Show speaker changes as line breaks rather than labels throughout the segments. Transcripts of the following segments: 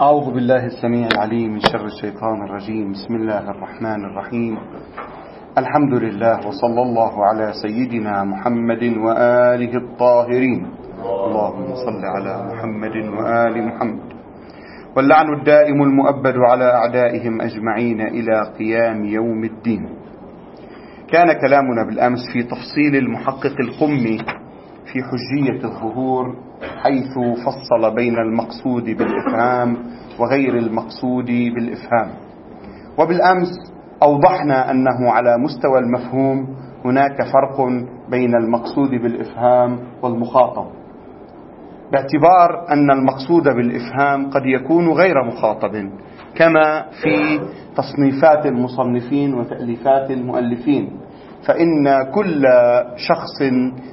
أعوذ بالله السميع العليم من شر الشيطان الرجيم. بسم الله الرحمن الرحيم. الحمد لله وصلى الله على سيدنا محمد وآله الطاهرين. اللهم صل على محمد وآل محمد. واللعن الدائم المؤبد على أعدائهم أجمعين إلى قيام يوم الدين. كان كلامنا بالأمس في تفصيل المحقق القمي في حجية الظهور، حيث فصل بين المقصود بالإفهام وغير المقصود بالإفهام. وبالأمس أوضحنا أنه على مستوى المفهوم هناك فرق بين المقصود بالإفهام والمخاطب، باعتبار أن المقصود بالإفهام قد يكون غير مخاطب، كما في تصنيفات المصنفين وتأليفات المؤلفين، فإن كل شخص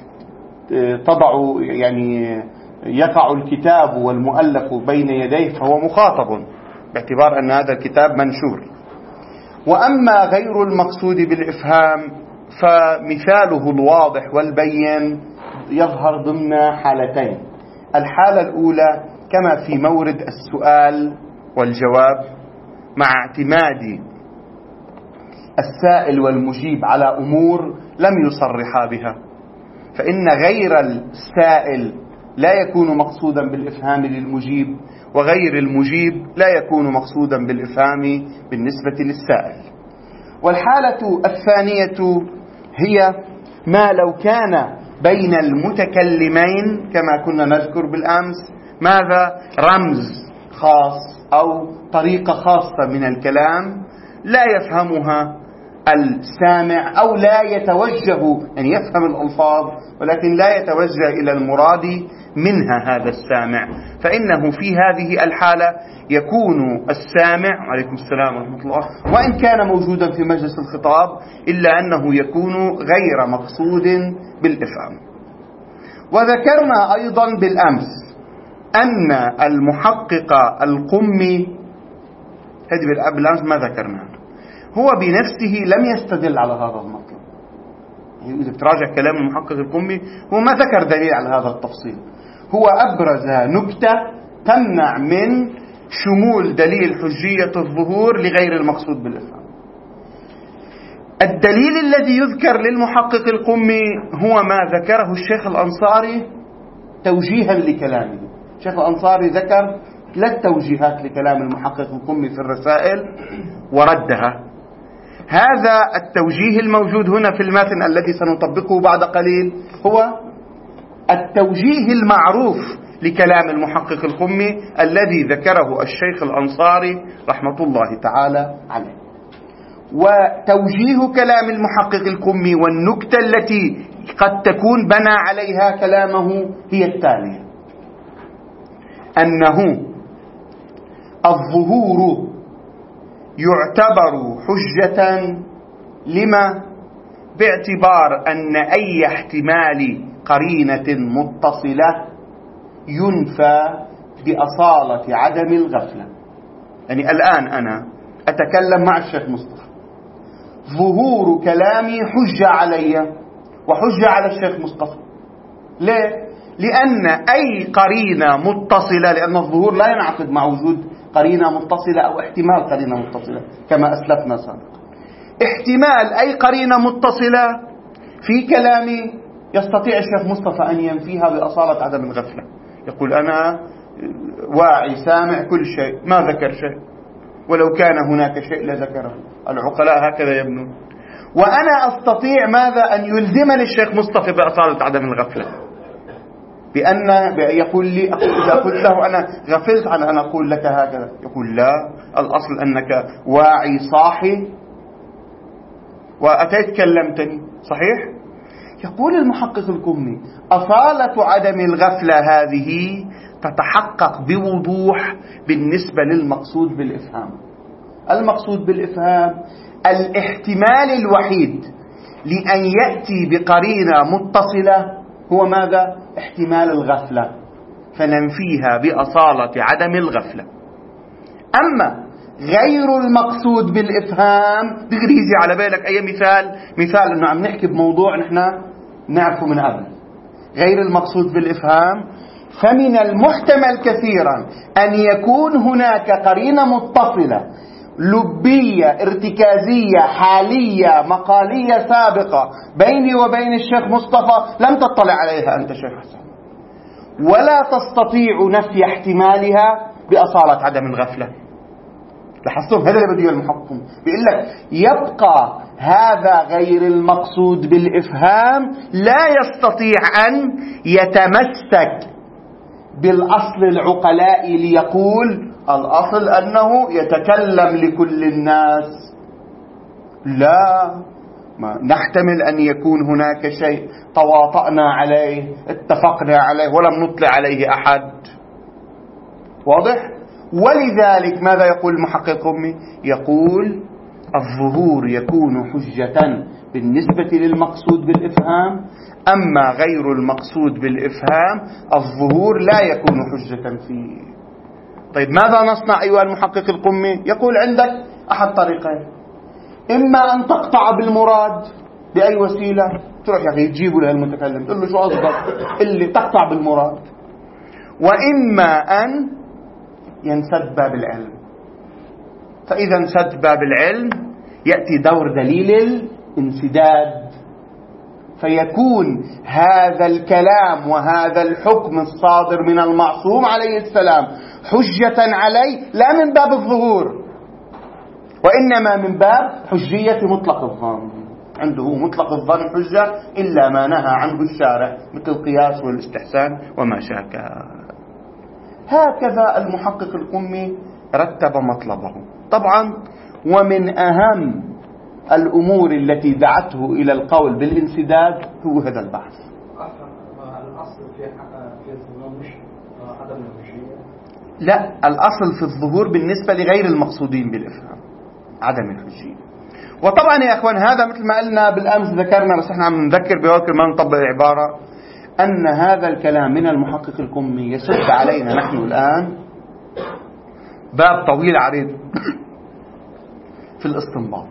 يقع الكتاب والمؤلف بين يديه فهو مخاطب، باعتبار أن هذا الكتاب منشور. وأما غير المقصود بالإفهام فمثاله الواضح والبين يظهر ضمن حالتين. الحالة الأولى كما في مورد السؤال والجواب، مع اعتماد السائل والمجيب على أمور لم يصرحا بها، فإن غير السائل لا يكون مقصودا بالإفهام للمجيب، وغير المجيب لا يكون مقصودا بالإفهام بالنسبة للسائل. والحالة الثانية هي ما لو كان بين المتكلمين كما كنا نذكر بالأمس ماذا رمز خاص أو طريقة خاصة من الكلام لا يفهمها السامع، أو لا يتوجه، يعني يفهم الألفاظ ولكن لا يتوجه إلى المراد منها هذا السامع، فإنه في هذه الحالة يكون السامع عليكم السلام ورحمة الله وإن كان موجودا في مجلس الخطاب إلا أنه يكون غير مقصود بالإفهام. وذكرنا أيضا بالأمس أن المحقق القمي بالأمس ما ذكرنا هو بنفسه لم يستدل على هذا المطلب. إذا تراجع كلام المحقق القمي هو ما ذكر دليل على هذا التفصيل، هو أبرز نكتة تمنع من شمول دليل حجية الظهور لغير المقصود بالإفهام. الدليل الذي يذكر للمحقق القمي هو ما ذكره الشيخ الأنصاري توجيها لكلامه. الشيخ الأنصاري ذكر 3 توجيهات لكلام المحقق القمي في الرسائل وردها. هذا التوجيه الموجود هنا في المتن الذي سنطبقه بعد قليل هو التوجيه المعروف لكلام المحقق القمي الذي ذكره الشيخ الأنصاري رحمة الله تعالى عليه. وتوجيه كلام المحقق القمي والنكتة التي قد تكون بنى عليها كلامه هي التالية: أنه الظهور يعتبر حجة لما باعتبار أن أي احتمال قرينة متصلة ينفى بأصالة عدم الغفلة. يعني الآن أنا أتكلم مع الشيخ مصطفى، ظهور كلامي حجة علي وحجة على الشيخ مصطفى. ليه؟ لأن أي قرينة متصلة، لأن الظهور لا ينعقد مع وجود قرينة متصلة أو احتمال قرينة متصلة كما أسلفنا سابقا. احتمال أي قرينة متصلة في كلامي يستطيع الشيخ مصطفى أن ينفيها بأصالة عدم الغفلة. يقول أنا واعي سامع كل شيء، ما ذكر شيء، ولو كان هناك شيء لذكره. العقلاء هكذا يبنون. وأنا أستطيع ماذا؟ أن يلزمني الشيخ مصطفى بأصالة عدم الغفلة، بأن يقول لي إذا قلت له أنا غفلت عن أن أقول لك هكذا، يقول لا، الأصل أنك واعي صاحي وأتيت كلمتني، صحيح؟ يقول المحقق القمي أصالة عدم الغفلة هذه تتحقق بوضوح بالنسبة للمقصود بالإفهام. المقصود بالإفهام الاحتمال الوحيد لأن يأتي بقرينة متصلة هو ماذا؟ احتمال الغفلة، فننفيها بأصالة عدم الغفلة. أما غير المقصود بالإفهام تغريزي على بالك أي مثال أنه عم نحكي بموضوع نحن نعرفه من قبل. غير المقصود بالإفهام فمن المحتمل كثيرا أن يكون هناك قرينة متصلة لبية ارتكازية حالية مقالية سابقة بيني وبين الشيخ مصطفى لم تطلع عليها أنت شيخ حسن، ولا تستطيع نفي احتمالها بأصالة عدم الغفلة. لاحظتم هذا اللي بده المحقق، بيقول لك يبقى هذا غير المقصود بالإفهام لا يستطيع أن يتمسك بالأصل العقلائي ليقول الأصل أنه يتكلم لكل الناس. لا، ما نحتمل أن يكون هناك شيء تواطأنا عليه اتفقنا عليه ولم نطلع عليه أحد. واضح؟ ولذلك ماذا يقول المحقق القمي؟ يقول الظهور يكون حجة بالنسبة للمقصود بالإفهام، أما غير المقصود بالإفهام الظهور لا يكون حجة فيه. طيب ماذا نصنع أيها المحقق القمي؟ يقول عندك أحد طريقين، إما أن تقطع بالمراد بأي وسيلة، تروح يا أخي تجيبوا له المتكلم تقول له شو قصدك اللي تقطع بالمراد، وإما أن ينسد باب العلم. فإذا انسد باب العلم يأتي دور دليل الانسداد، فيكون هذا الكلام وهذا الحكم الصادر من المعصوم عليه السلام حجة عليه لا من باب الظهور، وإنما من باب حجية مطلق الظن. عنده مطلق الظن حجة إلا ما نهى عنه الشارع مثل القياس والاستحسان وما شاكل. هكذا المحقق القمي رتب مطلبه. طبعا ومن أهم الأمور التي دعته إلى القول بالانسداد هو هذا البحث.
الأصل في الظهور مش عدم الحجية؟
لا، الأصل في الظهور بالنسبة لغير المقصودين بالإفهام عدم الحجية. وطبعا يا أخوان هذا مثل ما قلنا بالأمس ذكرنا، بس احنا عم نذكر بواكر ما نطبق العبارة، أن هذا الكلام من المحقق القمي يسد علينا نحن الآن باب طويل عريض في الاستنباط،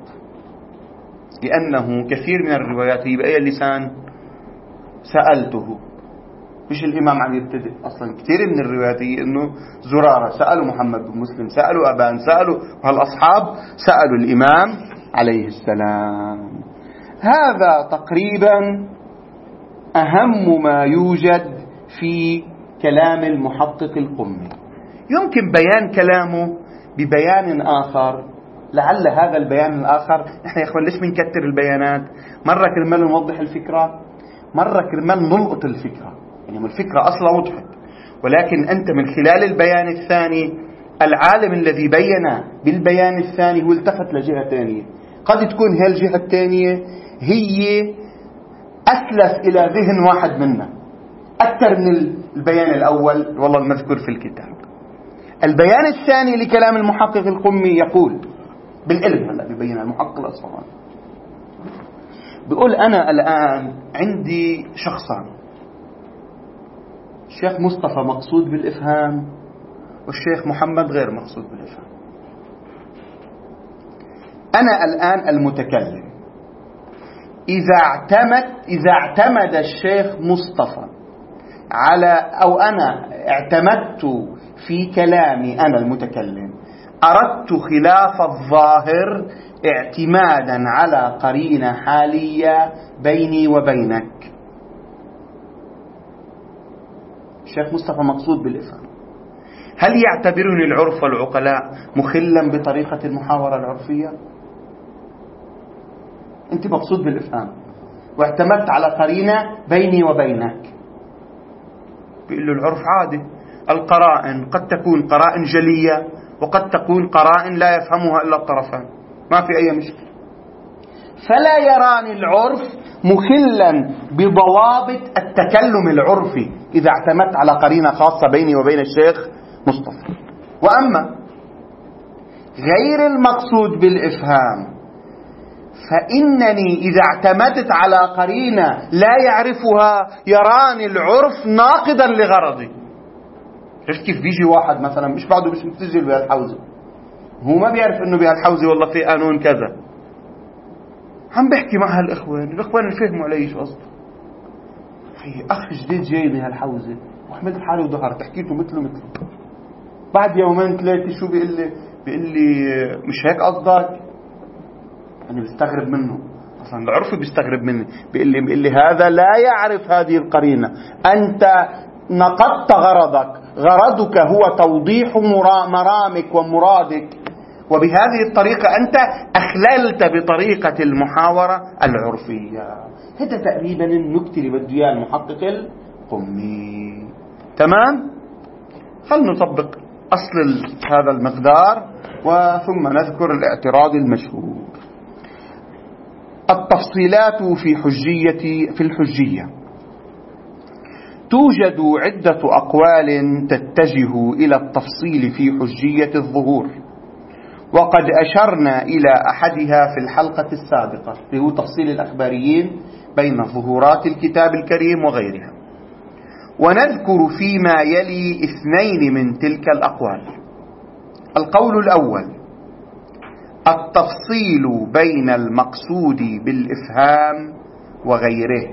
لأنه كثير من الروايات هي بأي لسان سألته، مش الإمام عم يبتدئ أصلا. كثير من الروايات هي أنه زرارة سألوا محمد بن مسلم، سألوا أبان، سألوا هالأصحاب، سألوا الإمام عليه السلام. هذا تقريبا أهم ما يوجد في كلام المحقق القمي. يمكن بيان كلامه ببيان آخر، لعل هذا البيان الآخر، نحن يا أخوان ليش بنكتر البيانات؟ مرة كرمال نوضح الفكرة، مرة كرمال نلقط الفكرة، يعني الفكرة أصلا وضحت، ولكن أنت من خلال البيان الثاني العالم الذي بين بالبيان الثاني هو التفت لجهة ثانية، قد تكون هي الجهة الثانية هي أسلس إلى ذهن واحد منا أكثر من البيان الأول والله المذكور في الكتاب. البيان الثاني لكلام المحقق القمي يقول بالعلم، هلا بيبين المحقق الأصفهاني، بيقول أنا الآن عندي شخصان، الشيخ مصطفى مقصود بالإفهام والشيخ محمد غير مقصود بالإفهام. أنا الآن المتكلم، إذا اعتمد الشيخ مصطفى على، أو أنا اعتمدت في كلامي أنا المتكلم، أردت خلاف الظاهر اعتمادا على قرينة حالية بيني وبينك. الشيخ مصطفى مقصود بالإفهام، هل يعتبرني العرف والعقلاء مخلا بطريقة المحاورة العرفية؟ أنت مقصود بالإفهام واعتمدت على قرينة بيني وبينك، بيقول له العرف عادي، القرائن قد تكون قرائن جلية وقد تكون قرائن لا يفهمها إلا الطرفان، ما في أي مشكلة. فلا يراني العرف مخلا بضوابط التكلم العرفي إذا اعتمدت على قرينة خاصة بيني وبين الشيخ مصطفى. وأما غير المقصود بالإفهام فإنني إذا اعتمدت على قرينة لا يعرفها يراني العرف ناقضا لغرضي. عرفت كيف؟ بيجي واحد مثلا مش بعده مش متسجل بهالحوزة، هو ما بيعرف انه بهالحوزة والله في قانون كذا، عم بحكي مع هالإخوان، الإخوان اللي فهموا علي شو قصده، في أخ جديد جاي بهالحوزة وحملت حالي وظهرت، حكيته مثله. بعد يومين ثلاثة شو بيقول لي مش هيك قصدك؟ أنا بستغرب منه، أصلا بعرفه بيستغرب مني. بيقول لي هذا لا يعرف هذه القرينة. أنت نقضت غرضك هو توضيح مرامك ومرادك، وبهذه الطريقة أنت أخللت بطريقة المحاورة العرفية. هذا تقريبا النكتة اللي بده إياه المحقق القمي. تمام؟ خلنا نطبق أصل هذا المقدار وثم نذكر الاعتراض المشهور. التفصيلات في الحجية. توجد عدة أقوال تتجه إلى التفصيل في حجية الظهور، وقد أشرنا إلى أحدها في الحلقة السابقة، هو تفصيل الأخباريين بين ظهورات الكتاب الكريم وغيرها. ونذكر فيما يلي 2 من تلك الأقوال. القول الأول: التفصيل بين المقصود بالإفهام وغيره.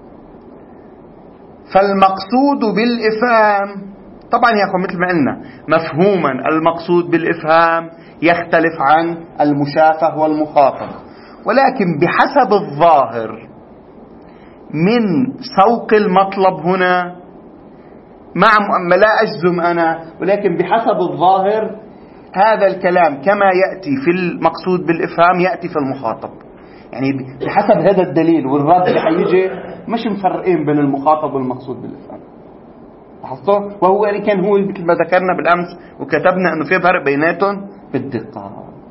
فالمقصود بالإفهام طبعا يا أخوة مثل ما قلنا مفهوما المقصود بالإفهام يختلف عن المشافه والمخاطب، ولكن بحسب الظاهر من سوق المطلب هنا، مع لا أجزم أنا، ولكن بحسب الظاهر هذا الكلام كما يأتي في المقصود بالإفهام يأتي في المخاطب. يعني بحسب هذا الدليل والرد اللي حيجي مش مفرقين بين المخاطب والمقصود بالإفهام. لاحظتوا؟ وهو اللي كان هو مثل ما ذكرنا بالأمس وكتبنا أنه في فرق بيناتهم بالدقة.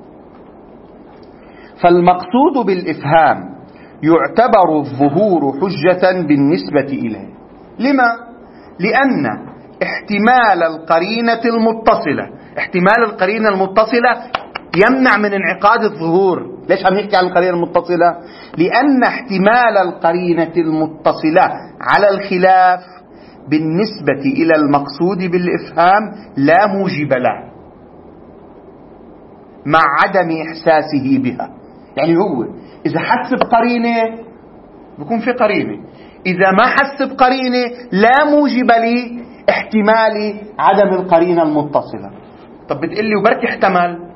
فالمقصود بالإفهام يعتبر الظهور حجة بالنسبة إليه. لما؟ لأن احتمال القرينة المتصلة يمنع من انعقاد الظهور. ليش عم نحكي عن القرينة المتصلة؟ لأن احتمال القرينة المتصلة على الخلاف بالنسبة إلى المقصود بالإفهام لا موجب له مع عدم إحساسه بها. يعني هو إذا حس بقرينة بيكون في قرينة، إذا ما حس بقرينة لا موجب لي احتمال عدم القرينة المتصلة. طب بتقلي وبركي احتمل،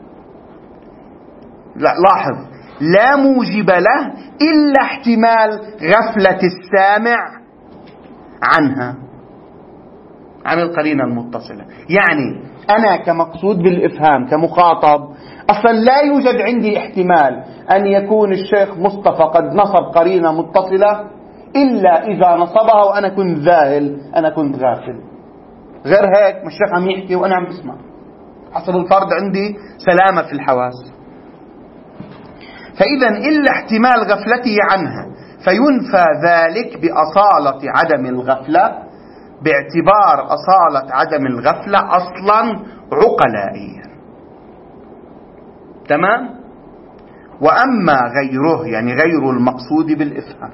لا لاحظ، لا موجب له إلا احتمال غفلة السامع عنها، عن القرينة المتصلة. يعني أنا كمقصود بالإفهام كمخاطب أصلا لا يوجد عندي احتمال أن يكون الشيخ مصطفى قد نصب قرينة متصلة إلا إذا نصبها وأنا كنت ذاهل، أنا كنت غافل. غير هيك مش الشيخ عم يحكي وأنا عم بسمع، حصل الفرض عندي سلامة في الحواس. فإذا إلا احتمال غفلته عنها فينفى ذلك بأصالة عدم الغفلة، باعتبار أصالة عدم الغفلة أصلا عقلائيا. تمام؟ وأما غيره يعني غير المقصود بالإفهام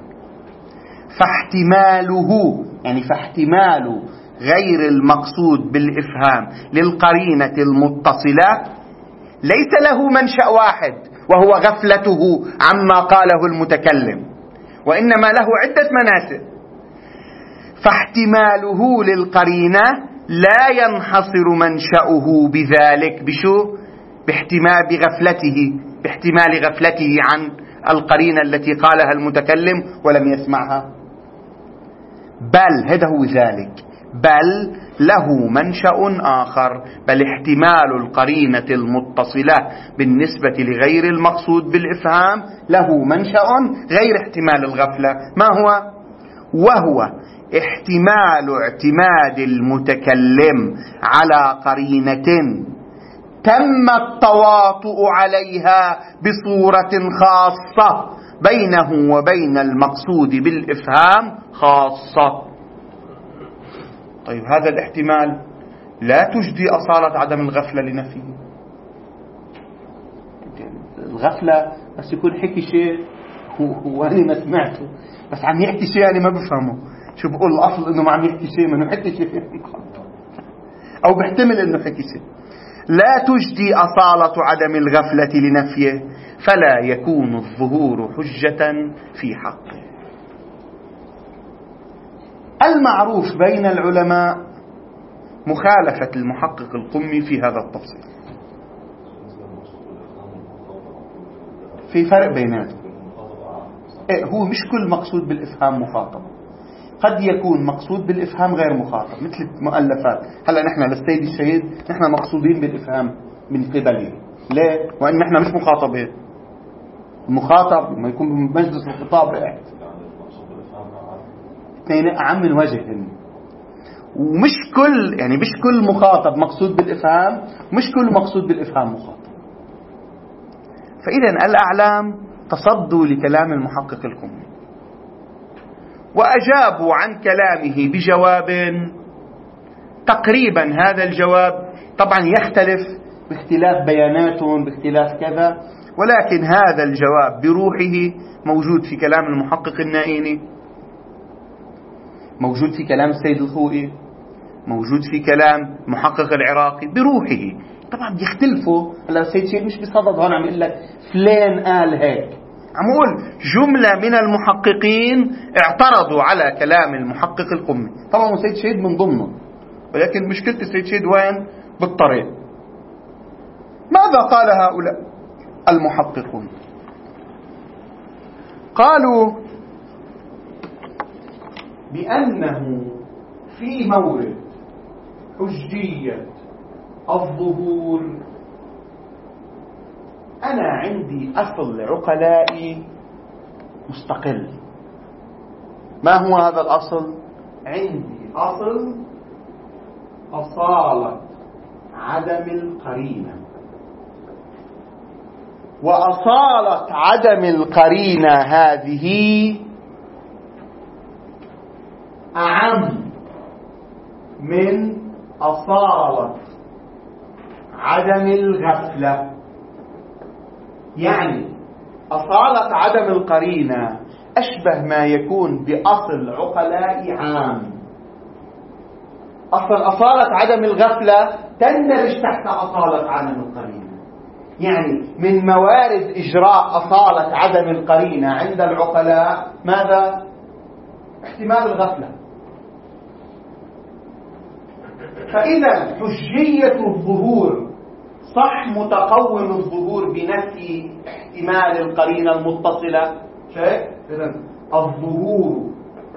فاحتمال غير المقصود بالإفهام للقرينة المتصلة ليس له منشأ واحد وهو غفلته عما قاله المتكلم، وإنما له عدة مناسب. فاحتماله للقرينة لا ينحصر منشأه بذلك بشو؟ باحتمال غفلته عن القرينة التي قالها المتكلم ولم يسمعها، بل هذا هو ذلك، بل له منشأ آخر، بل احتمال القرينة المتصلة بالنسبة لغير المقصود بالإفهام له منشأ غير احتمال الغفلة. ما هو؟ وهو احتمال اعتماد المتكلم على قرينة تم التواطؤ عليها بصورة خاصة بينه وبين المقصود بالإفهام خاصة. طيب هذا الاحتمال لا تجدي أصالة عدم الغفلة لنفيه. الغفلة بس يكون حكي شيء وأنا ما سمعته، بس عم يحكي شيء أنا ما بفهمه. شو بقول الأصل إنه ما عم يحكي شيء، منه حكي شيء أو بيحتمل إنه حكي شيء. لا تجدي أصالة عدم الغفلة لنفيه، فلا يكون الظهور حجة في حقه. المعروف بين العلماء مخالفة المحقق القمي في هذا التفصيل. في فرق بيناتهم. هو مش كل مقصود بالإفهام مخاطب، قد يكون مقصود بالإفهام غير مخاطب، مثل مؤلفات. هلأ نحن للسيد الشهيد نحن مقصودين بالإفهام من قبله، ليه؟ وإن نحن مش مخاطبين. المخاطب ما يكون بمجلس الخطاب اثنين أعم من وجه، ومش كل مش كل مخاطب مقصود بالإفهام، مش كل مقصود بالإفهام مخاطب. فإذا الأعلام تصدوا لكلام المحقق القمي وأجابوا عن كلامه بجواب تقريبا هذا الجواب طبعا يختلف باختلاف بياناتهم باختلاف كذا، ولكن هذا الجواب بروحه موجود في كلام المحقق النائيني، موجود في كلام السيد الخوئي، موجود في كلام المحقق العراقي بروحه. طبعا بيختلفوا. هلا السيد شهيد مش بصدد هون عم يقول لك فلان قال هيك، عم يقول جملة من المحققين اعترضوا على كلام المحقق القمي. طبعا السيد شهيد من ضمنه، ولكن مشكلة السيد شهيد وين؟ بالطريق. ماذا قال هؤلاء المحققون؟ قالوا بأنه في مورد حجية الظهور أنا عندي أصل عقلائي مستقل. ما هو هذا الأصل؟ عندي أصل أصالة عدم القرينة، وأصالة عدم القرينة هذه أعم من أصالة عدم الغفلة. يعني أصالة عدم القرينة أشبه ما يكون بأصل عقلاء عام. أصالة عدم الغفلة تندرج تحت أصالة عدم القرينة. يعني من موارد إجراء أصالة عدم القرينة عند العقلاء ماذا؟ احتمال الغفلة. فإذا حجية الظهور صح متقوم الظهور بنفي احتمال القرينة المتصلة. شيء إذن الظهور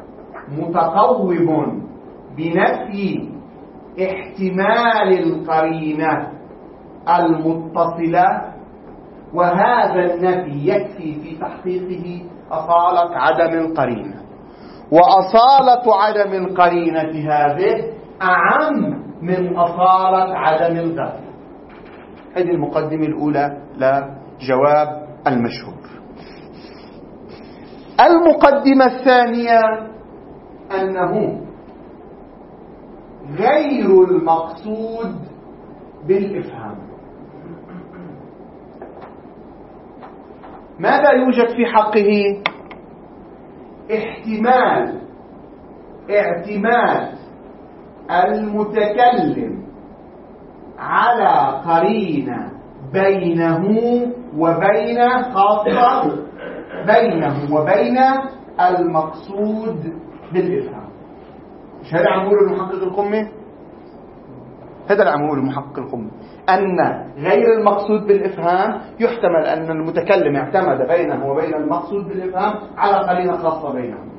متقوم بنفي احتمال القرينة المتصلة، وهذا النفي يكفي في تحقيقه أصالة عدم القرينة. وأصالة عدم القرينة هذه أعم من أصالة عدم الغفلة. هذه المقدمة الأولى لجواب المشهور. المقدمة الثانية أنه غير المقصود بالإفهام. ماذا يوجد في حقه؟ اعتماد المتكلم على قرينة بينه وبين المقصود بالإفهام. مش هذا عم يقوله المحقق القمي؟ هذا اللي عم يقوله المحقق القمي، أن غير المقصود بالإفهام يحتمل أن المتكلم اعتمد بينه وبين المقصود بالإفهام على قرينة خاصة بينهم.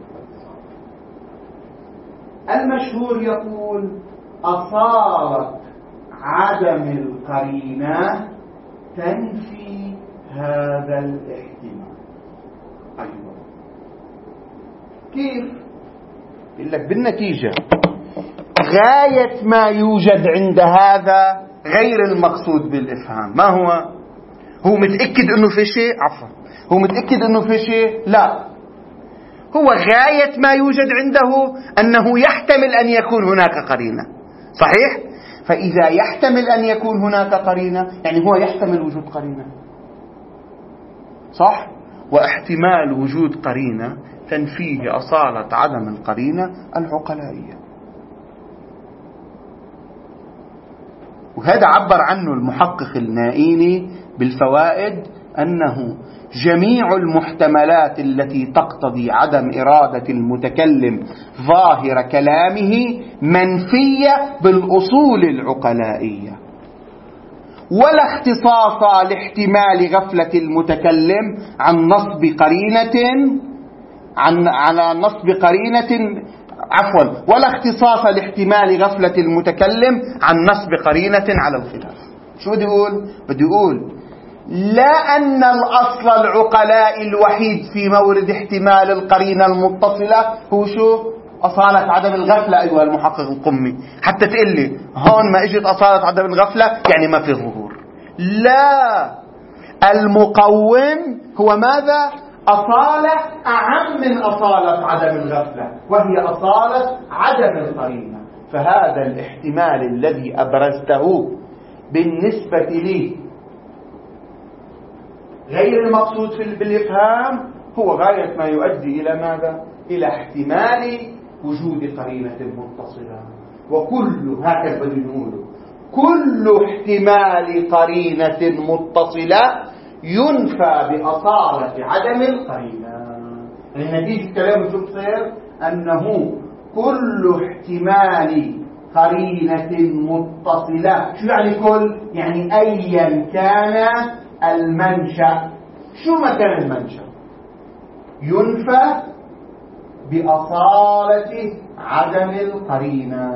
المشهور يقول أصالة عدم القرينة تنفي هذا الاحتمال. أيوة. كيف؟ يقول لك بالنتيجة غاية ما يوجد عند هذا غير المقصود بالإفهام ما هو متأكد أنه في شيء؟ هو متأكد أنه في شيء؟ لا، هو غاية ما يوجد عنده أنه يحتمل أن يكون هناك قرينة. صحيح؟ فإذا يحتمل أن يكون هناك قرينة يعني هو يحتمل وجود قرينة. صح؟ واحتمال وجود قرينة تنفيه أصالة عدم القرينة العقلائية. وهذا عبر عنه المحقق النائيني بالفوائد أنه جميع المحتملات التي تقتضي عدم إرادة المتكلم ظاهر كلامه منفية بالأصول العقلائية، ولا اختصاص لاحتمال غفلة المتكلم عن نصب قرينة ولا اختصاص لاحتمال غفلة المتكلم عن نصب قرينة على الخلاف. شو بدي أقول لا أن الأصل العقلاء الوحيد في مورد احتمال القرينة المتصلة هو شو؟ أصالة عدم الغفلة. أيها المحقق القمي، حتى تقول لي هون ما اجت أصالة عدم الغفلة يعني ما في ظهور. لا، المقوم هو ماذا؟ أصالة أعم من أصالة عدم الغفلة، وهي أصالة عدم القرينة. فهذا الاحتمال الذي أبرزته بالنسبة لي غير المقصود بالإفهام هو غاية ما يؤدي إلى ماذا؟ إلى احتمال وجود قرينة متصلة. وكل هكذا بنقوله كل احتمال قرينة متصلة ينفى بأصالة عدم القرينة. يعني نتيجة كلام شو بصير؟ أنه كل احتمال قرينة متصلة، شو يعني كل؟ يعني أيا كان المنشأ، شو مكان المنشأ، ينفى بأصالة عدم القرينة.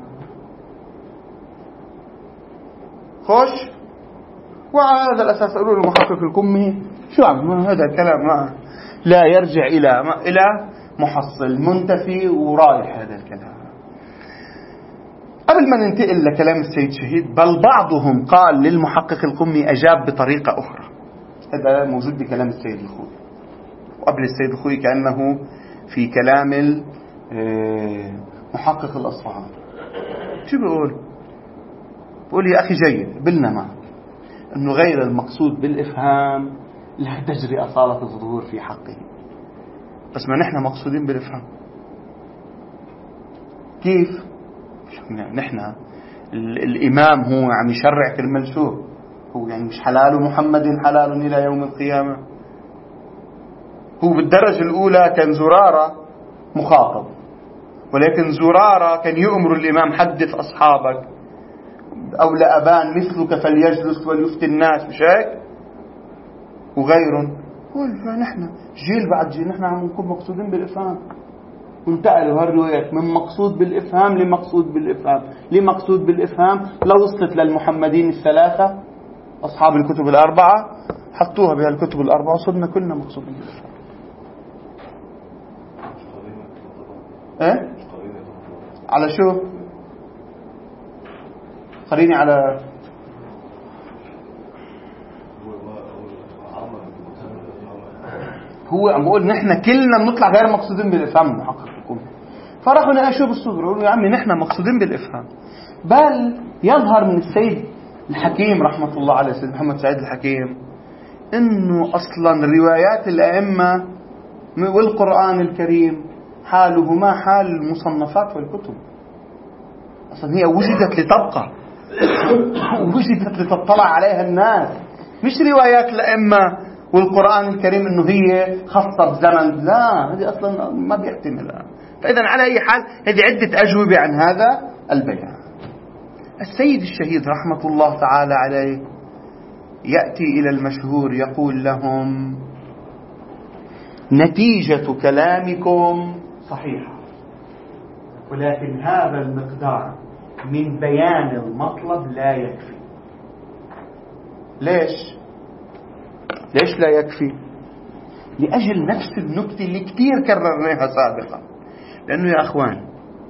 خوش. وعلى هذا الأساس أقول المحقق القمي شو عم هذا الكلام لا يرجع إلى محصل منتفي ورايح. هذا الكلام قبل ما ننتقل لكلام السيد شهيد، بل بعضهم قال للمحقق القمي أجاب بطريقة أخرى. هذا موجود بكلام السيد الخوي، وقبل السيد الخوي كأنه في كلام محقق الأصفهاني. شو بقول يا أخي جيد بلنا معك أنه غير المقصود بالإفهام لا تجري أصالة الظهور في حقه، بس ما نحن مقصودين بالإفهام. كيف؟ نحن الإمام هو عم يشرع كرمال شو؟ هو يعني مش حلال محمد حلال إلى يوم القيامة. هو بالدرجة الأولى كان زرارة مخاطب، ولكن زرارة كان يؤمر الإمام حدث أصحابك أو لأبان مثلك فليجلس وليفتي الناس، مش هيك؟ وغيرهم نحن جيل بعد جيل نحن عم نكون مقصودين بالإفهام، وانتقلوا هالروايات من مقصود بالإفهام لمقصود بالإفهام لمقصود بالإفهام. لو وصلت للمحمدين الثلاثة أصحاب الكتب الأربعة حطوها بهالكتب الأربعة وصلنا كلنا مقصودين بالإفهام. إيه؟ على شو؟ قريني على هو عم بقول نحن كلنا بنطلع غير مقصودين بالإفهام. المحقق القمي فرحوا نقاشوا بالصدر يقولوا يا عمي نحن مقصودين بالإفهام. بل يظهر من السيد الحكيم رحمة الله عليه، السيد محمد سعيد الحكيم، إنه أصلا روايات الأئمة والقرآن الكريم حالهما حال المصنفات والكتب. أصلا هي وجدت لتبقى وجدت لتطلع عليها الناس، مش روايات الأئمة والقرآن الكريم إنه هي خاصة بزمن. لا، هذه أصلا ما بيحتملها. فإذا على أي حال هذه عدة أجوبة عن هذا البيان. السيد الشهيد رحمة الله تعالى عليه يأتي إلى المشهور يقول لهم نتيجة كلامكم صحيحة، ولكن هذا المقدار من بيان المطلب لا يكفي. ليش لا يكفي؟ لأجل نفس النكتة اللي كتير كررناها سابقا. لأنه يا أخوان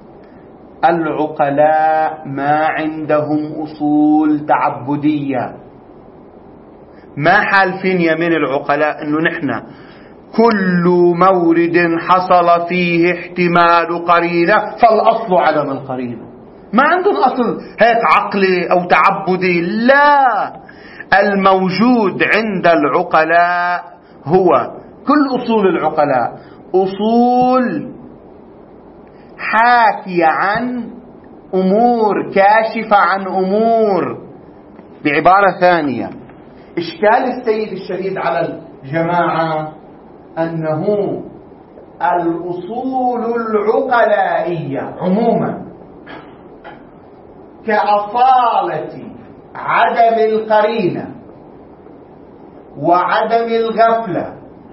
العقلاء ما عندهم أصول تعبدية. ما حالفين يمين العقلاء أنه نحن كل مورد حصل فيه احتمال قرينة فالأصل عدم القرينة. ما عندهم أصل هيك عقلي أو تعبدي. لا، الموجود عند العقلاء هو كل أصول العقلاء أصول حاكية عن أمور، كاشفة عن أمور. بعبارة ثانية، إشكال السيد الشهيد على الجماعة أنه الأصول العقلائية عموما كأصالة عدم القرينة وعدم الغفلة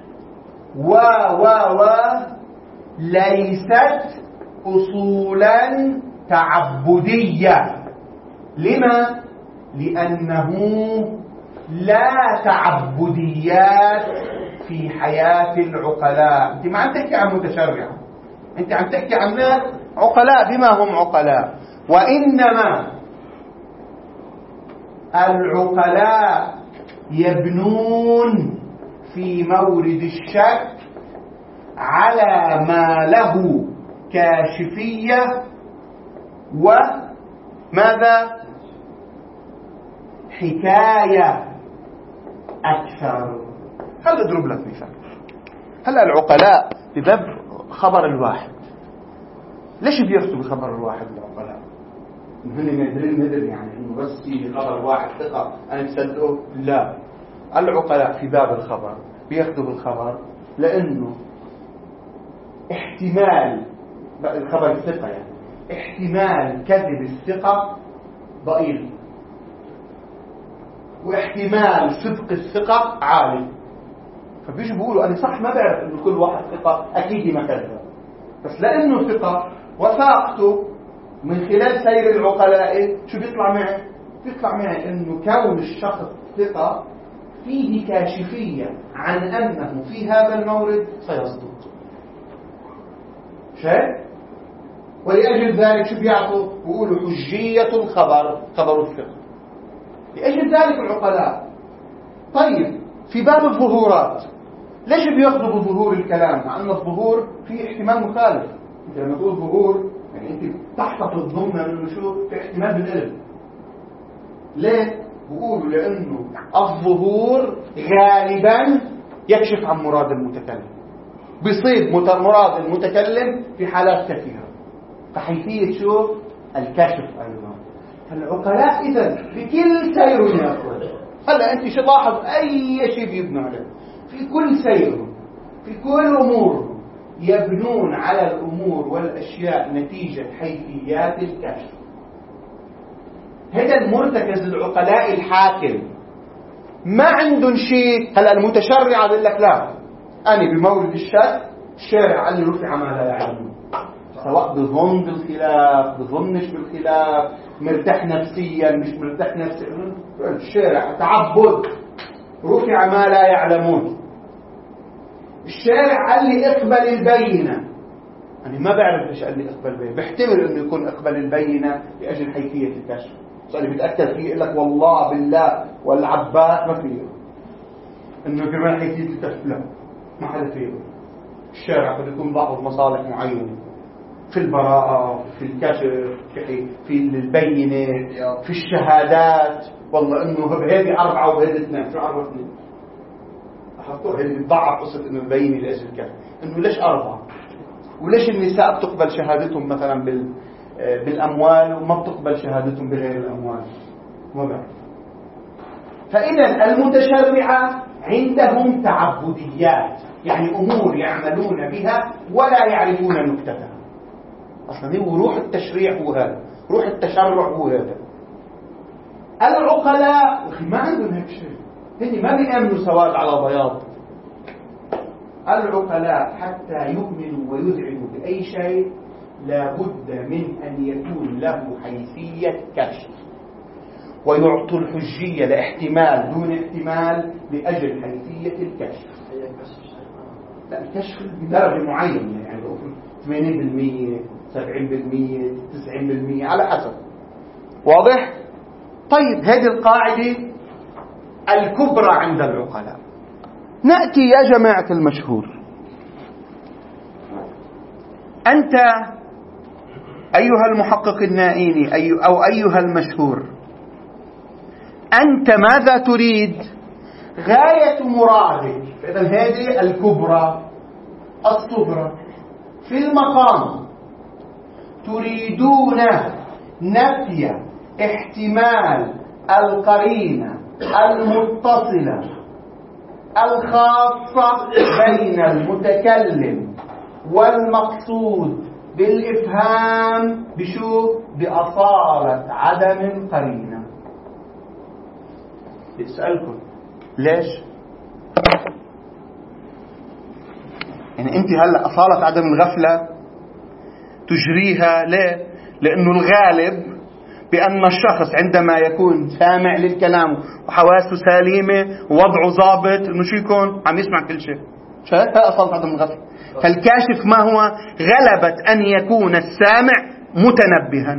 ليست أصولا تعبدية. لما؟ لأنه لا تعبديات في حياة العقلاء. أنت ما عم تحكي عن متشرع، أنت عم تحكي عن ناس عقلاء. بما هم عقلاء؟ وإنما العقلاء يبنون في مورد الشك على ما له كاشفية وماذا؟ حكاية أكثر. خليني أضرب لك مثال. هلا العقلاء بباب خبر الواحد، ليش بياخذوا بخبر الواحد العقلاء؟ هن نادرين ندر، يعني انه بس يجي خبر واحد ثقة انا بصدقه؟ لا، العقلاء في باب الخبر بياخذوا بالخبر لانه احتمال الخبر الثقة، يعني احتمال كذب الثقة ضئيل واحتمال صدق الثقة عالي. فبيجوا بيقولوا انا صح ما بعرف انه كل واحد ثقة اكيد ما كذب، بس لانه ثقة وثاقته من خلال سير العقلاء شو بيطلع معي؟ بيطلع معي انه كون الشخص ثقة فيه كاشفية عن انه في هذا المورد سيصدق. شايف؟ ولأجل ذلك شو بيعطوا؟ بيقولوا حجية الخبر، خبر الثقة. لأجل ذلك العقلاء. طيب في باب الظهورات ليش بياخذوا بظهور الكلام؟ مع ان الظهور فيه احتمال مخالف. انت لما تقول ظهور يعني انت تحتفظ ضمن انه شو في احتمال بالقلب. ليه؟ بيقولوا لانه الظهور غالبا يكشف عن مراد المتكلم، بيصيب مراد المتكلم في حالات كثيرة، فحيثية شو؟ الكشف ايضا. فالعقلاء اذا بكل سير ياخذ. هلا انت شو لاحظ اي شيء بيبنوا عليه في كل سير، في كل امور يبنون على الامور والاشياء نتيجة حيثيات الكشف. هذا المرتكز العقلاء الحاكم. ما عندهم شيء. هلا المتشرع بيقول لك لا، انا بمورد الشك الشارع قال لي رفع ما لا يعلم، سواء بظن بالخلاف بظنش بالخلاف، مرتاح نفسيا مش مرتاح نفسيا، الشارع تعبد رفع ما لا يعلمون. الشارع قال لي اقبل البينة، أنا ما بعرف ليش قال لي اقبل البينة، بحتمل انه يكون اقبل البينة لأجل حيثية الكشف. صار بيتأكد فيه يقول لك والله بالله والعباس ما فيه انه كمان حيثية الكشف، لا ما حدا فيه. الشارع بده يكون ضعف مصالح معينة في البراءة، في الكشف، في البينة، في الشهادات. والله انه بهذه 4 وبهذه 2، شو 4 و2؟ حطوه اللي ضعف قصة انه مبينة لاجل الكشف. انه ليش 4؟ وليش النساء بتقبل شهادتهم مثلا بالاموال وما بتقبل شهادتهم بغير الاموال؟ ما بعرف. فاذا المتشرعة عندهم تعبديات، يعني امور يعملون بها ولا يعرفون نكتتها. اصلا هو روح التشريع هو هذا، روح التشرع هو هذا. العقلاء ما عندهم هيك شيء، هن ما بيأمنوا سواد على بياض. العقلاء حتى يؤمنوا ويذعنوا بأي شيء لابد من أن يكون له حيثية كشف، ويعطوا الحجية لاحتمال دون احتمال لأجل حيثية الكشف. لا، الكشف بدرجة معينة، يعني 80%، 70%، 90% على حسب. واضح؟ طيب هذه القاعدة الكبرى عند العقلاء. نأتي يا جماعة المشهور. أنت أيها المحقق النائيني أو أيها المشهور، أنت ماذا تريد؟ غاية مرادك. إذن هذه الكبرى الصغرى في المقام. تريدون نفي احتمال القرينة المتصلة الخاصة بين المتكلم والمقصود بالإفهام بشو؟ بأصالة عدم القرينة. بسألكم ليش؟ يعني أنت هلأ أصالة عدم الغفلة تجريها ليه؟ لأنه الغالب بأن الشخص عندما يكون سامع للكلام وحواسه سليمة ووضعه ضابط إنه شو يكون عم يسمع كل شيء. شايف؟ هي أصالة عدم الغفلة. فالكاشف ما هو؟ غلبة أن يكون السامع متنبها.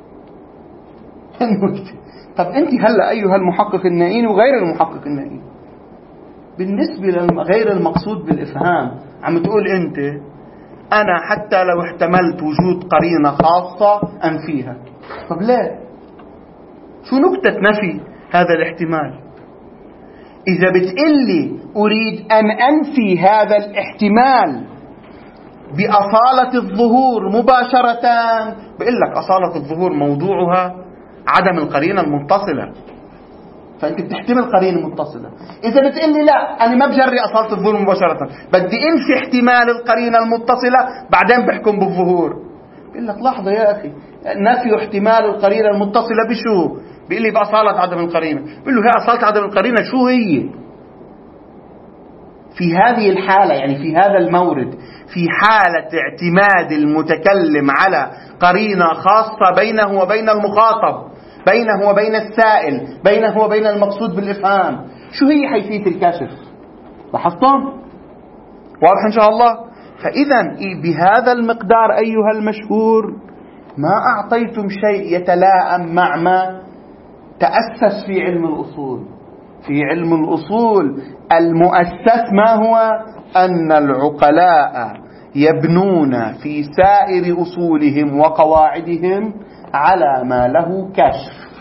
طب أنت هلأ أيها المحقق النائين وغير المحقق النائين، بالنسبة لغير المقصود بالإفهام عم تقول أنت أنا حتى لو احتملت وجود قرينة خاصة أنفيها. طب ليه؟ شو نكتة نفي هذا الاحتمال؟ إذا بتقلي أريد أن أنفي هذا الاحتمال بأصالة الظهور مباشرة، بقول لك أصالة الظهور موضوعها عدم القرينة المتصلة، فأنت بتحتمل قرينة متصلة. إذا بتقلي لا أنا ما بجري أصالة الظهور مباشرة، بدي أنفي احتمال القرينة المتصلة بعدين بحكم بالظهور، بقول لك لحظة يا أخي، نفي احتمال القرينة المتصلة بشو؟ بيقول لي بأصالة عدم القرينة. بقول له هي أصالة عدم القرينة شو هي؟ في هذه الحالة يعني في هذا المورد، في حالة اعتماد المتكلم على قرينة خاصة بينه وبين المخاطب، بينه وبين السائل، بينه وبين المقصود بالإفهام، شو هي حيثية الكشف؟ لاحظتم؟ واضح إن شاء الله؟ فإذا بهذا المقدار أيها المشهور ما أعطيتم شيء يتلائم مع ما تأسس في علم الأصول. في علم الأصول المؤسس ما هو؟ أن العقلاء يبنون في سائر أصولهم وقواعدهم على ما له كشف،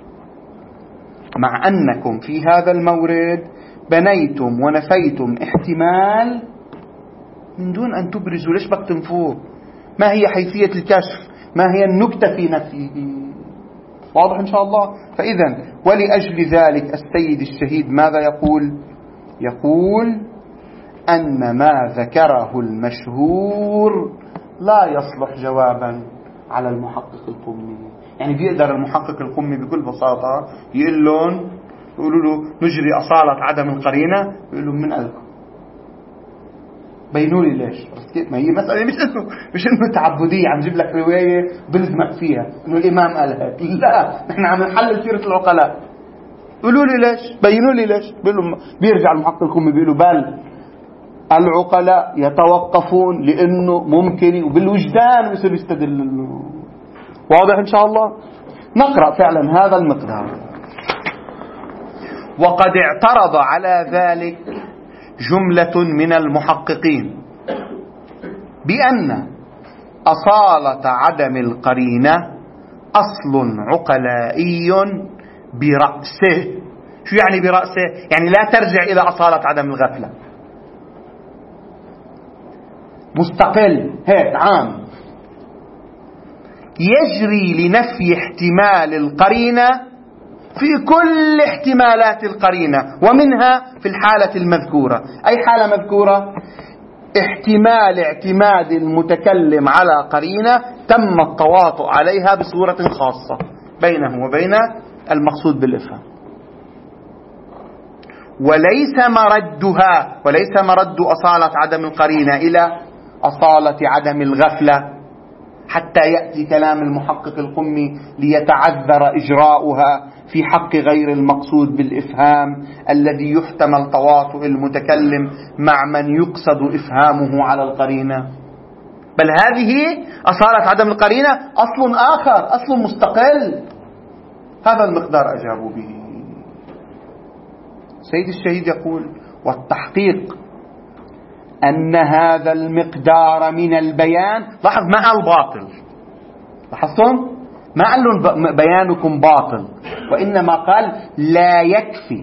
مع أنكم في هذا المورد بنيتم ونفيتم احتمال من دون أن تبرزوا. ليش بدك تنفوه؟ ما هي حيثية الكشف؟ ما هي النكتة في نفيه؟ واضح إن شاء الله؟ فإذا ولأجل ذلك السيد الشهيد ماذا يقول؟ يقول أن ما ذكره المشهور لا يصلح جوابا على المحقق القمي. يعني بيقدر المحقق القمي بكل بساطة يقول لهم، يقولوا له نجري أصالة عدم القرينة، يقول لهم من قالكم؟ بينوا لي ليش. ما هي مسألة مش إنه تعبدية عم جيب لك رواية بلزمك فيها إنه الإمام قال هيك، لا، نحن عم نحلل سيرة العقلاء. قولوا لي ليش، بينوا لي ليش. بيرجع المحقق القمي بيقولوا بل العقلاء يتوقفون لأنه ممكن وبالوجدان يصير يستدل. واضح إن شاء الله؟ نقرأ فعلا هذا المقدار. وقد اعترض على ذلك جملة من المحققين بأن أصالة عدم القرينة أصل عقلائي برأسه. شو يعني برأسه؟ يعني لا ترجع إلى أصالة عدم الغفلة، مستقل هيك عام، يجري لنفي احتمال القرينة في كل احتمالات القرينة، ومنها في الحالة المذكورة. أي حالة مذكورة؟ احتمال اعتماد المتكلم على قرينة تم التواطؤ عليها بصورة خاصة بينه وبين المقصود بالإفهام، وليس مرد أصالة عدم القرينة إلى أصالة عدم الغفلة، حتى يأتي كلام المحقق القمي ليتعذر إجراؤها في حق غير المقصود بالإفهام الذي يحتمل تواطؤ المتكلم مع من يقصد إفهامه على القرينة. بل هذه أصالة عدم القرينة أصل آخر، أصل مستقل. هذا المقدار أجابوا به. سيد الشهيد يقول والتحقيق أن هذا المقدار من البيان، لاحظ ما قال باطل، لاحظتم؟ ما قال لهم بيانكم باطل، وإنما قال لا يكفي.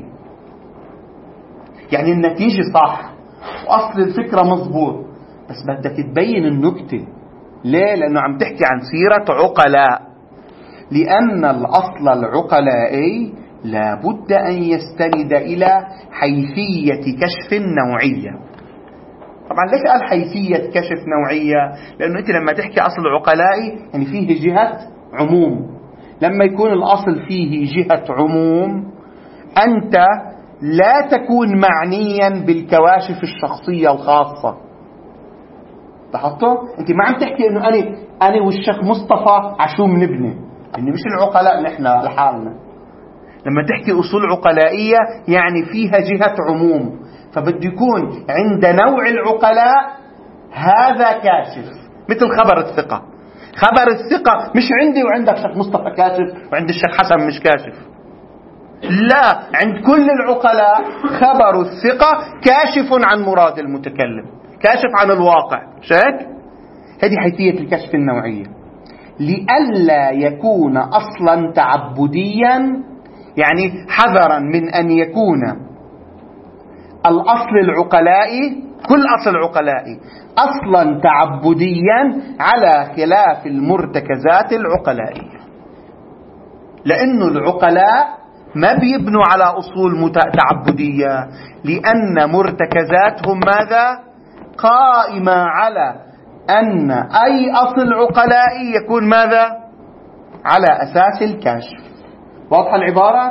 يعني النتيجة صح وأصل الفكرة مضبوط، بس بدك تبين النكتة. ليه؟ لأنه عم تحكي عن سيرة عقلاء، لأن الأصل العقلائي لا بد أن يستند إلى حيثية كشف نوعية. طبعا ليش قال حيثية كشف نوعية؟ لأنه أنت لما تحكي أصل عقلائي يعني فيه جهة عموم. لما يكون الأصل فيه جهة عموم أنت لا تكون معنيا بالكواشف الشخصية الخاصة. لاحظتوا؟ أنت ما عم تحكي أنه أنا والشيخ مصطفى عشو منبني، إنه مش العقلاء نحن لحالنا. لما تحكي أصول عقلائية يعني فيها جهة عموم، فبده يكون عند نوع العقلاء هذا كاشف. مثل خبر الثقة. خبر الثقة مش عندي وعندك شيخ مصطفى كاشف وعند الشيخ حسن مش كاشف، لا، عند كل العقلاء خبر الثقة كاشف عن مراد المتكلم، كاشف عن الواقع. شاك؟ هذه حيثية الكشف النوعية. لئلا يكون أصلا تعبديا، يعني حذرا من أن يكون الأصل العقلائي، كل أصل عقلائي، أصلا تعبديا على خلاف المرتكزات العقلائية. لأن العقلاء ما بيبنوا على أصول تعبدية، لأن مرتكزاتهم ماذا؟ قائمة على أن أي أصل عقلائي يكون ماذا؟ على أساس الكشف. واضحة العبارة؟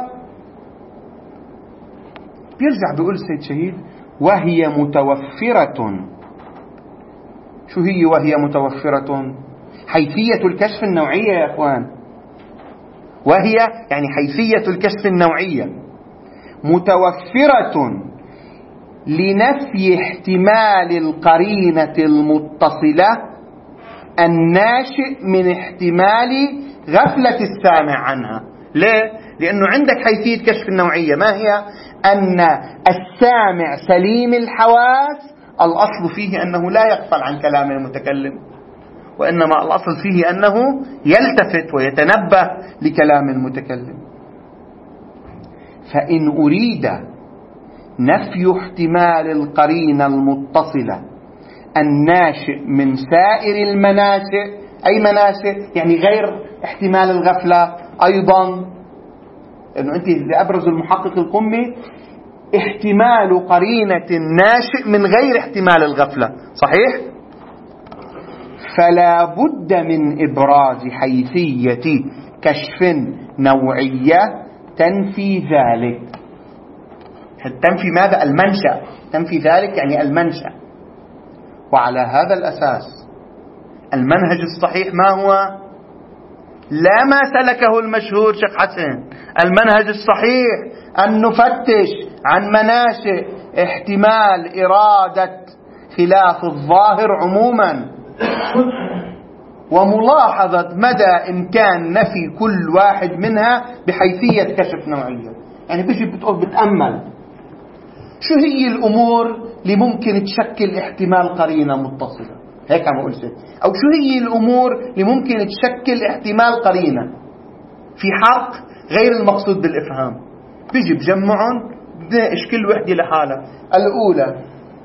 بيرجع بيقول السيد شهيد وهي متوفرة. شو هي وهي متوفرة؟ حيثية الكشف النوعية يا أخوان. وهي يعني حيثية الكشف النوعية متوفرة لنفي احتمال القرينة المتصلة الناشئ من احتمال غفلة السامع عنها. ليه؟ لأنه عندك حيثية كشف النوعية ما هي؟ أن السامع سليم الحواس الأصل فيه أنه لا يغفل عن كلام المتكلم، وإنما الأصل فيه أنه يلتفت ويتنبه لكلام المتكلم. فإن أريد نفي احتمال القرينة المتصلة الناشئ من سائر المناشئ، أي مناشئ يعني غير احتمال الغفلة أيضا، إنه أنت اللي أبرز المحقق القمي احتمال قرينة ناشئ من غير احتمال الغفلة، صحيح؟ فلا بد من إبراز حيثية كشف نوعية تنفي ذلك. تنفي ماذا؟ المنشأ. تنفي ذلك يعني المنشأ. وعلى هذا الأساس المنهج الصحيح ما هو؟ لا ما سلكه المشهور شيخ حسن. المنهج الصحيح أن نفتش عن مناشئ احتمال إرادة خلاف الظاهر عموما، وملاحظة مدى إمكان نفي كل واحد منها بحيثية كشف نوعية. يعني بيجي بتقول بتأمل شو هي الأمور اللي ممكن تشكل احتمال قرينة متصلة، هيك عم أقول شيء، أو شو هي الأمور اللي ممكن تشكل احتمال قرينة في حق غير المقصود بالإفهام. بيجي بجمعهم بناقش كل وحدة لحالها. الأولى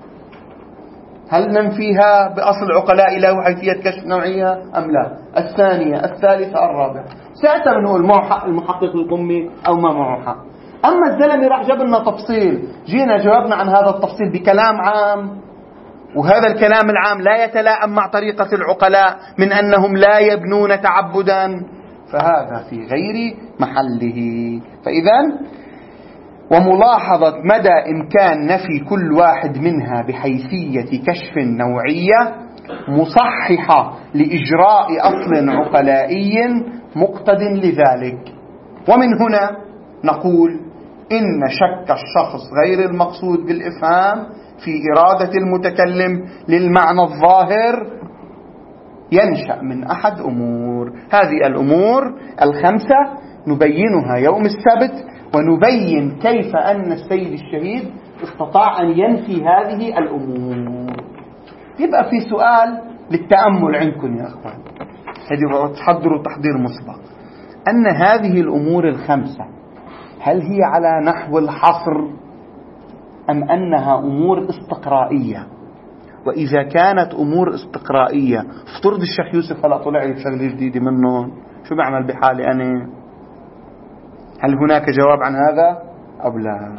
هل ننفيها بأصل عقلاء له حيثية كشف نوعية أم لا؟ الثانية، الثالثة، الرابعة. ساعتها بنقول معه حق المحقق القمي أو ما معه حق. أما الزلمة راح جاب لنا تفصيل، جينا جاوبنا عن هذا التفصيل بكلام عام، وهذا الكلام العام لا يتلائم مع طريقة العقلاء من أنهم لا يبنون تعبدا، فهذا في غير محله. فإذا وملاحظة مدى إمكان نفي كل واحد منها بحيثية كشف نوعية مصححة لإجراء أصل عقلائي مقتضٍ لذلك. ومن هنا نقول إن شك الشخص غير المقصود بالإفهام في إرادة المتكلم للمعنى الظاهر ينشأ من أحد أمور. هذه الأمور الخمسة نبينها يوم السبت، ونبين كيف أن السيد الشهيد استطاع أن ينفي هذه الأمور. يبقى في سؤال للتأمل عندكم يا أخوان، هذه تحضروا تحضير مسبق، أن هذه الأمور الخمسة هل هي على نحو الحصر أم أنها أمور استقرائية؟ وإذا كانت أمور استقرائية افترض الشيخ يوسف هلا طلع لي بشغلة جديدة منهم، شو بعمل بحالي أنا؟ هل هناك جواب عن هذا أو لا؟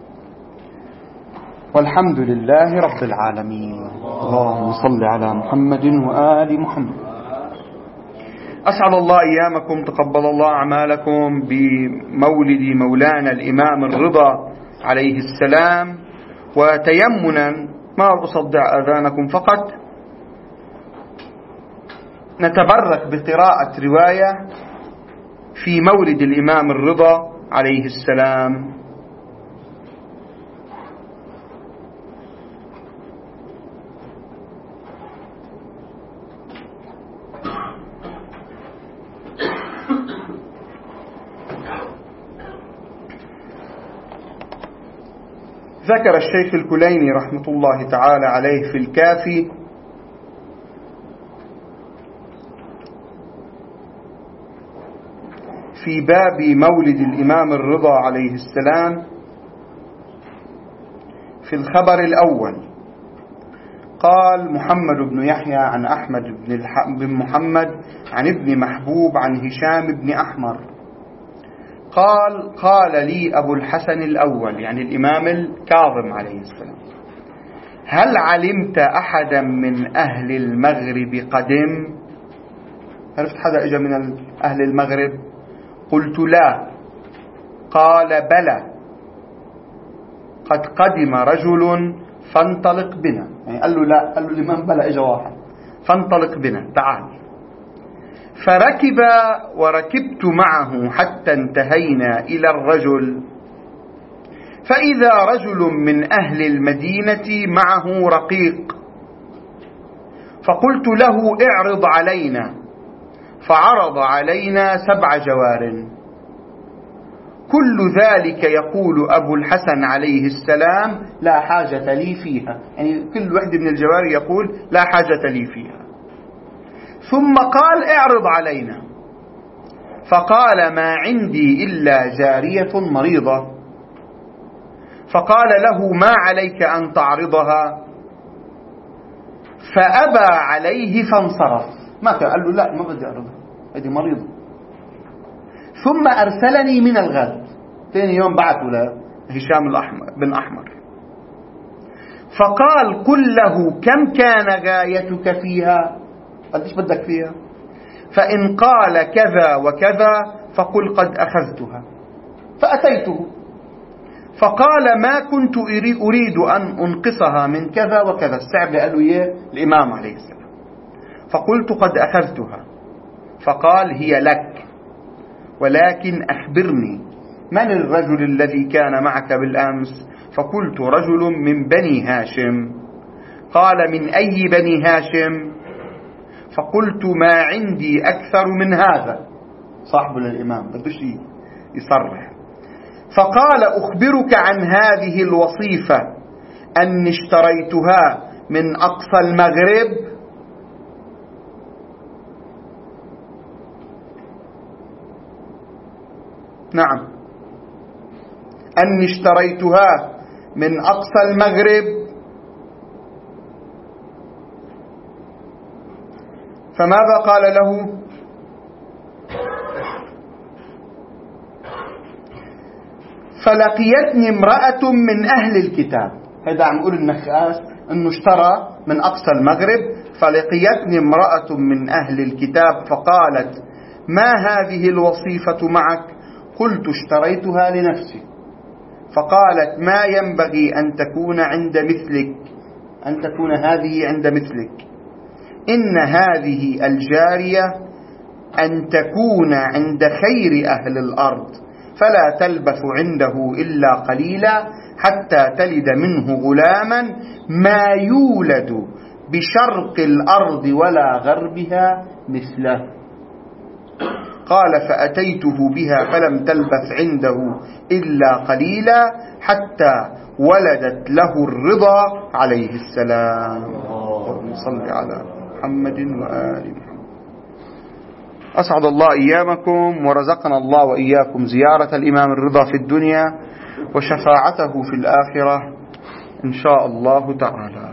والحمد لله رب العالمين. اللهم صل على محمد وآل محمد. أسعد الله أيامكم، تقبل الله أعمالكم بمولد مولانا الإمام الرضا عليه السلام. وتيمنا ما أصدع أذانكم فقط، نتبرك بقراءة رواية في مولد الإمام الرضا عليه السلام. ذكر الشيخ الكليني رحمة الله تعالى عليه في الكافي في باب مولد الإمام الرضا عليه السلام في الخبر الأول، قال محمد بن يحيى عن أحمد بن محمد عن ابن محبوب عن هشام بن أحمر قال لي أبو الحسن الأول، يعني الإمام الكاظم عليه السلام: هل علمت أحدا من أهل المغرب قدم؟ عرفت حدا إجا من أهل المغرب؟ قلت لا. قال بلى، قد قدم رجل فانطلق بنا. يعني قال له لا، قال له الإمام بلى إجا واحد، فانطلق بنا تعال. فركب وركبت معه حتى انتهينا إلى الرجل، فإذا رجل من أهل المدينة معه رقيق، فقلت له اعرض علينا، فعرض علينا 7 جوار. كل ذلك يقول أبو الحسن عليه السلام لا حاجة لي فيها، يعني كل واحدة من الجوار يقول لا حاجة لي فيها. ثم قال اعرض علينا، فقال ما عندي إلا جارية مريضة. فقال له ما عليك أن تعرضها؟ فأبى عليه فانصرف، ما قال له لا ما بدي أعرضها، هذه مريضة. ثم أرسلني من الغد، ثاني يوم بعثوا لهشام بن أحمر، فقال قل له كم كان غايتك فيها، قديش بدك فيها؟ فإن قال كذا وكذا فقل قد أخذتها. فأتيته فقال ما كنت أريد أن أنقصها من كذا وكذا، السعب قالوا إياه الإمام عليه السلام. فقلت قد أخذتها. فقال هي لك، ولكن أخبرني من الرجل الذي كان معك بالأمس؟ فقلت رجل من بني هاشم. قال من أي بني هاشم؟ فقلت ما عندي أكثر من هذا. صاحب للإمام بدوش يصرح. فقال أخبرك عن هذه الوصيفة أني اشتريتها من أقصى المغرب. نعم، أني اشتريتها من أقصى المغرب. فماذا قال له؟ فلقيتني امرأة من أهل الكتاب. هذا عم يقول النخاس أنه اشترى من أقصى المغرب. فلقيتني امرأة من أهل الكتاب فقالت ما هذه الوصيفة معك؟ قلت اشتريتها لنفسي. فقالت ما ينبغي أن تكون عند مثلك، أن تكون هذه عند مثلك. إن هذه الجارية أن تكون عند خير أهل الأرض، فلا تلبث عنده إلا قليلا حتى تلد منه غلاما ما يولد بشرق الأرض ولا غربها مثله. قال فأتيته بها فلم تلبث عنده إلا قليلا حتى ولدت له الرضا عليه السلام. اللهم صل على محمد وآل محمد. أسعد الله أيامكم، ورزقنا الله وإياكم زيارة الإمام الرضا في الدنيا وشفاعته في الآخرة إن شاء الله تعالى.